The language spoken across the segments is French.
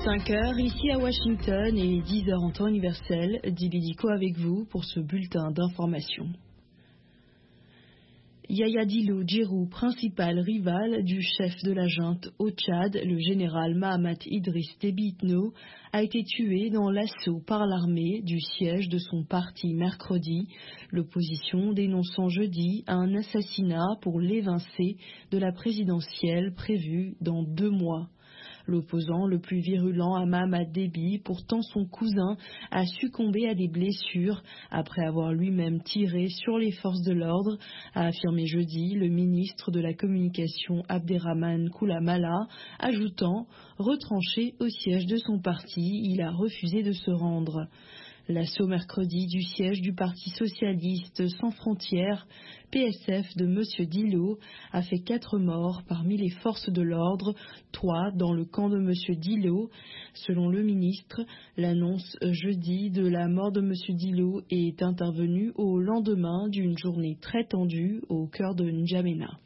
5 heures ici à Washington et 10 heures en temps universel, Dibidiko avec vous pour ce bulletin d'information. Yaya Dillo Djirou, principal rival du chef de la junte au Tchad, le général Mahamat Idriss Déby Itno, a été tué dans l'assaut par l'armée du siège de son parti mercredi, l'opposition dénonçant jeudi un assassinat pour l'évincer de la présidentielle prévue dans 2 mois. L'opposant le plus virulent à Mahamat Déby, pourtant son cousin, a succombé à des blessures après avoir lui-même tiré sur les forces de l'ordre, a affirmé jeudi le ministre de la Communication Abderrahmane Koulamala, ajoutant « Retranché au siège de son parti, il a refusé de se rendre ». L'assaut mercredi du siège du Parti socialiste sans frontières, PSF de M. Dillo, a fait 4 morts parmi les forces de l'ordre, 3 dans le camp de M. Dillo. Selon le ministre, l'annonce jeudi de la mort de M. Dillo est intervenue au lendemain d'une journée très tendue au cœur de N'Djamena.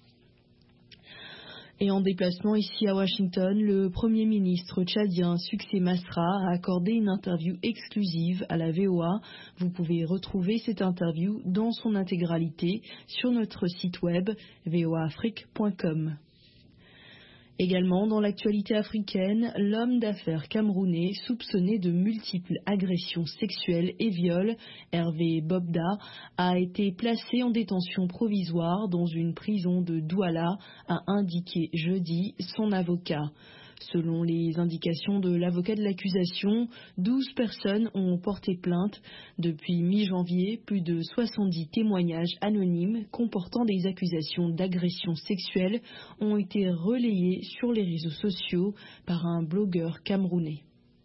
Et en déplacement ici à Washington, le Premier ministre tchadien Succé Masra a accordé une interview exclusive à la VOA. Vous pouvez retrouver cette interview dans son intégralité sur notre site web voaafrique.com. Également dans l'actualité africaine, l'homme d'affaires camerounais soupçonné de multiples agressions sexuelles et viols, Hervé Bobda, a été placé en détention provisoire dans une prison de Douala, a indiqué jeudi son avocat. Selon les indications de l'avocat de l'accusation, 12 personnes ont porté plainte. Depuis mi-janvier, plus de 70 témoignages anonymes comportant des accusations d'agression sexuelle ont été relayés sur les réseaux sociaux par un blogueur camerounais.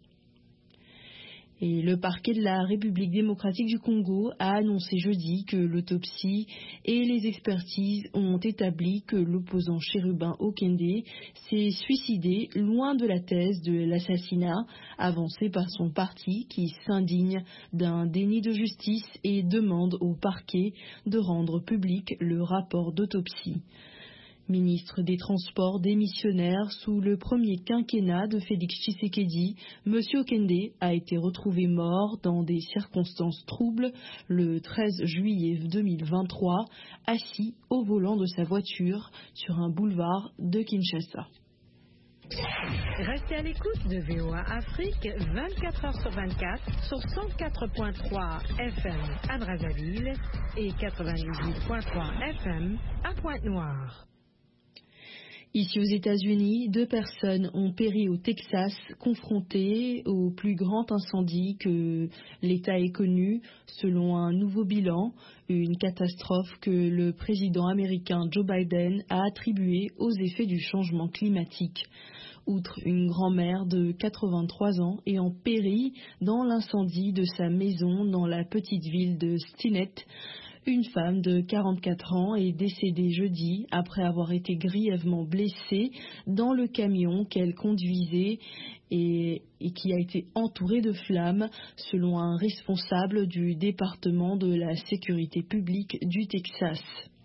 Et le parquet de la République démocratique du Congo a annoncé jeudi que l'autopsie et les expertises ont établi que l'opposant Chérubin Okende s'est suicidé loin de la thèse de l'assassinat avancée par son parti qui s'indigne d'un déni de justice et demande au parquet de rendre public le rapport d'autopsie. Ministre des Transports démissionnaire sous le premier quinquennat de Félix Tshisekedi, M. Okende a été retrouvé mort dans des circonstances troubles le 13 juillet 2023, assis au volant de sa voiture sur un boulevard de Kinshasa. Restez à l'écoute de VOA Afrique 24 heures sur 24 sur 104.3 FM à Brazzaville et 98.3 FM à Pointe-Noire. Ici aux États-Unis, 2 personnes ont péri au Texas, confrontées au plus grand incendie que l'État ait connu, selon un nouveau bilan, une catastrophe que le président américain Joe Biden a attribuée aux effets du changement climatique. Outre une grand-mère de 83 ans ayant péri dans l'incendie de sa maison dans la petite ville de Stinnett, une femme de 44 ans est décédée jeudi après avoir été grièvement blessée dans le camion qu'elle conduisait et qui a été entouré de flammes, selon un responsable du département de la sécurité publique du Texas.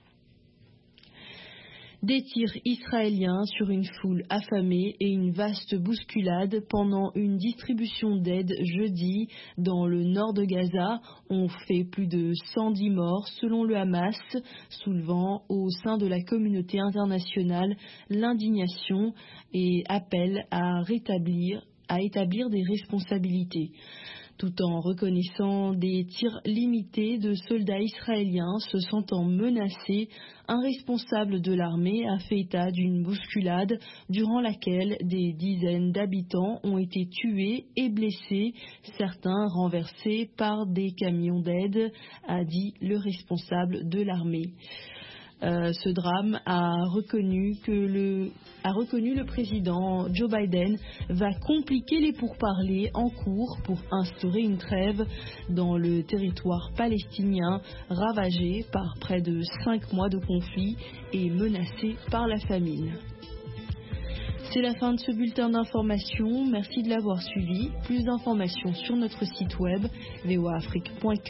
Des tirs israéliens sur une foule affamée et une vaste bousculade pendant une distribution d'aide jeudi dans le nord de Gaza ont fait plus de 110 morts selon le Hamas, soulevant au sein de la communauté internationale l'indignation et appel à établir des responsabilités. Tout en reconnaissant des tirs limités de soldats israéliens se sentant menacés, un responsable de l'armée a fait état d'une bousculade durant laquelle des dizaines d'habitants ont été tués et blessés, certains renversés par des camions d'aide, a dit le responsable de l'armée. Ce drame a reconnu le président Joe Biden va compliquer les pourparlers en cours pour instaurer une trêve dans le territoire palestinien ravagé par près de 5 mois de conflit et menacé par la famine. C'est la fin de ce bulletin d'information. Merci de l'avoir suivi. Plus d'informations sur notre site web voaafrique.com.